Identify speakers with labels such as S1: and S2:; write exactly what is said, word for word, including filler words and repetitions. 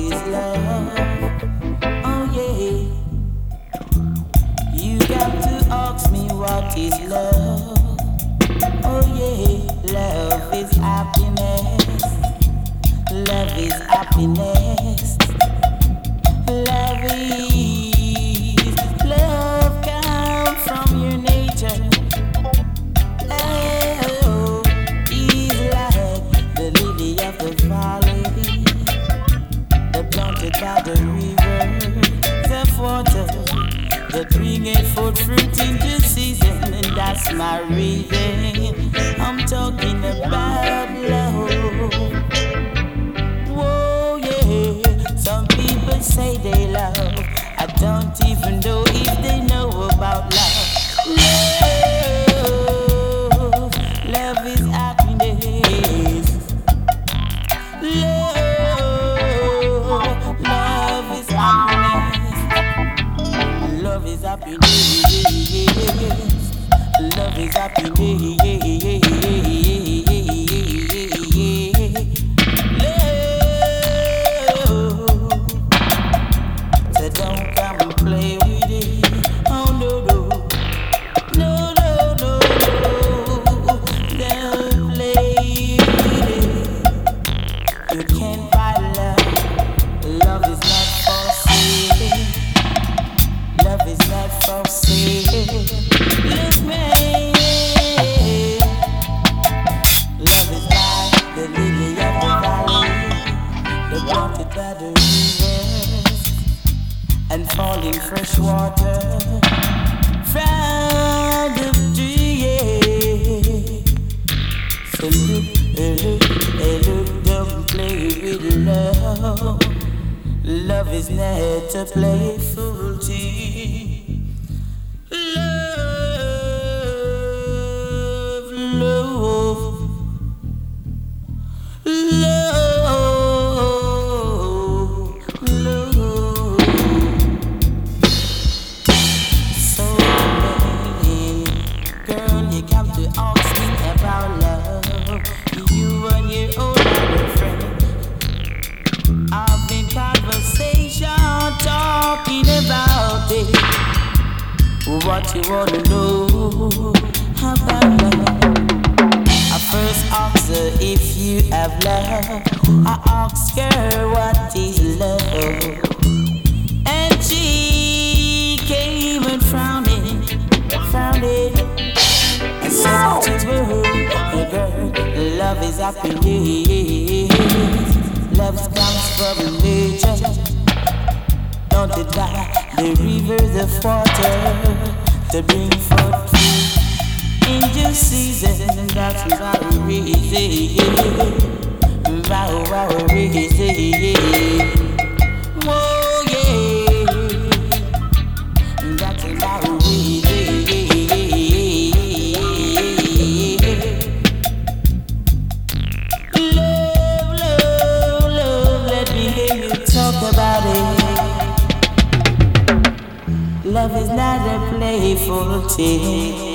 S1: is love. Oh yeah. You got to ask me what is love. Oh yeah. Love is happiness. Love is happiness. Love is love comes from your nature. Oh, is like the lily of the valley, the planted by the river, the water, the bringing forth fruit in due season, and that's my reason. I'm talking about love. Whoa, yeah. Some people say they love. I don't even know if they know about love. Love, love is happiness. Love, love is happiness. Love is happiness. Love is happiness. And falling fresh water from the tree. So look, look, look, don't play with love. Love is not a playful thing. Love, love, love. What you wanna know about love? I first asked her if you have love. I asked her what is love, and she came and frowning, frowning. I said to her, hey girl, love is happiness. Love comes from nature. Don't deny the rivers of water to bring forth fruit in due season, and that's my reason. My, my reason. Whoa, yeah. That's my reason. Love, love, love, let me hear you talk about it. Love is not a playful thing.